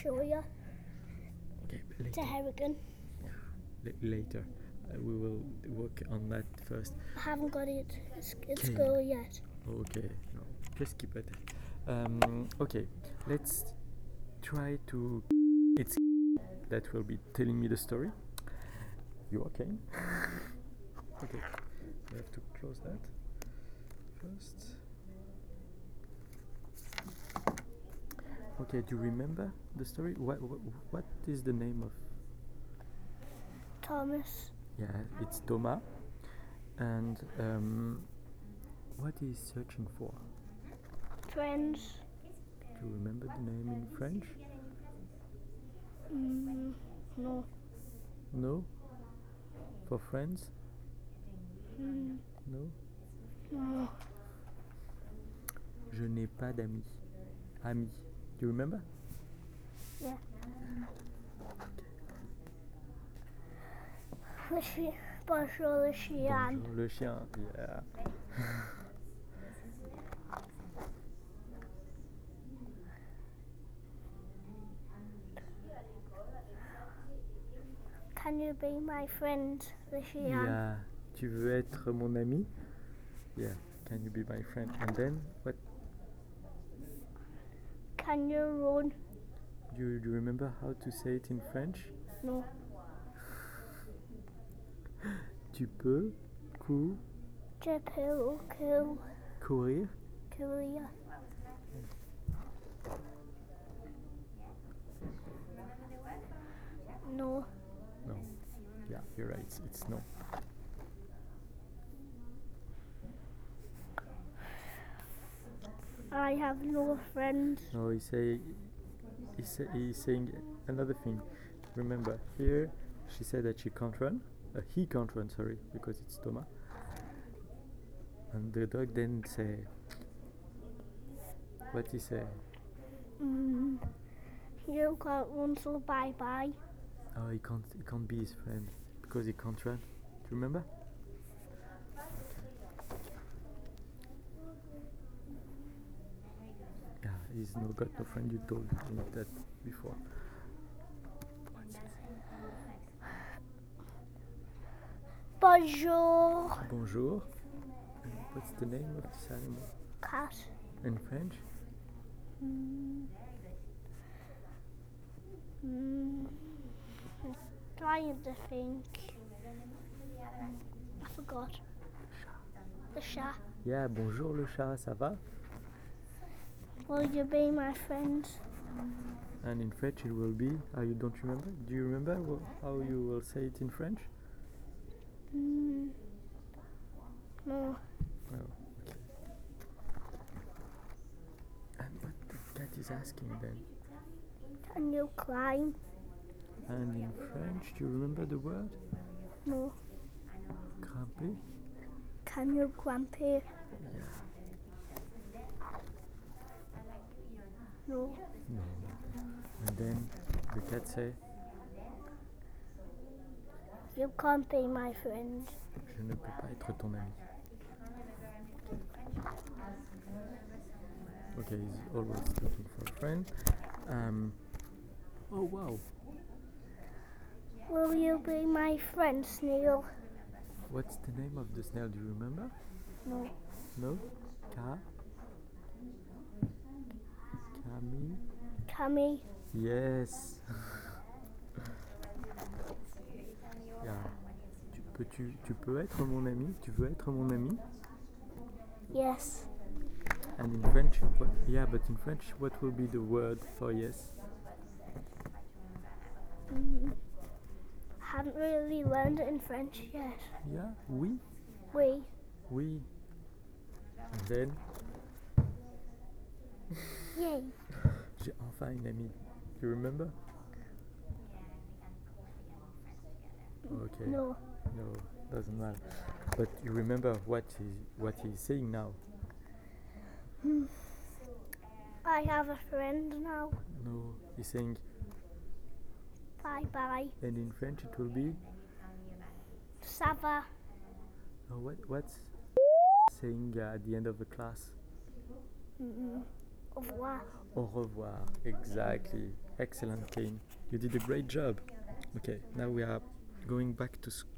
show you. Okay, It's a later. hurricane. Later. We will work on that first. I haven't got it. It's Okay. go yet. Okay, no, just keep it. Okay, let's try to. It's that will be telling me the story. You okay? Okay, we have to close that first. Okay, do you remember the story? What is the name of? Thomas. Yeah, it's Thomas. And what is searching for? Friends. Do you remember the name in French? No. No? For friends? No? No. Je n'ai pas d'amis. Ami. Do you remember? Yeah. Bonjour le chien. Bonjour le chien. Yeah. Can you be my friend, le chien? Yeah. Tu veux être mon ami? Yeah. Can you be my friend? And then what? Can you run? Do you remember how to say it in French? No. Tu peux Je peux courir? courir. No. No. Yeah, you're right. It's no. I have no friends. No, he's saying another thing. Remember, here she said that she can't run. He can't run, sorry, because it's Thomas. And the dog then say, what he say? You can't run, so bye bye. Oh, he can't be his friend because he can't run. Do you remember? Yeah, he's got no friend. You told me that before. What's his name? Bonjour. Bonjour. And what's the name of this animal? Cat. In French? I'm trying to think. I forgot. The chat. Yeah, bonjour le chat, ça va? Will you be my friend? And in French it will be, you don't remember? Do you remember how you will say it in French? No. Oh, okay. And what the cat is asking then? Can you climb? And in French, do you remember the word? No. Grimper? Can you grimper? Yeah. No. No. And then the cat say, You can't be my friend. je ne peux pas être ton ami. Okay, he's always looking for a friend. Oh wow. Will you be my friend, snail? What's the name of the snail? Do you remember? No. No? Camille? Cammy. Yes. Yeah. Tu peux être mon ami? Tu veux être mon ami? Yes. And in French, yeah, but in French, what will be the word for yes? Haven't really learned it in French yet. Yeah, oui. Oui. Oui. And then, Yay. j'ai enfin une amie. You remember? Okay. No. No, doesn't matter. But you remember what he's saying now? I have a friend now. No, he's saying, Bye bye. and in French it will be. Ça va. Oh, what's saying at the end of the class? Au revoir. Au revoir. Exactly. Excellent, Kane. You did a great job. Okay, now we are going back to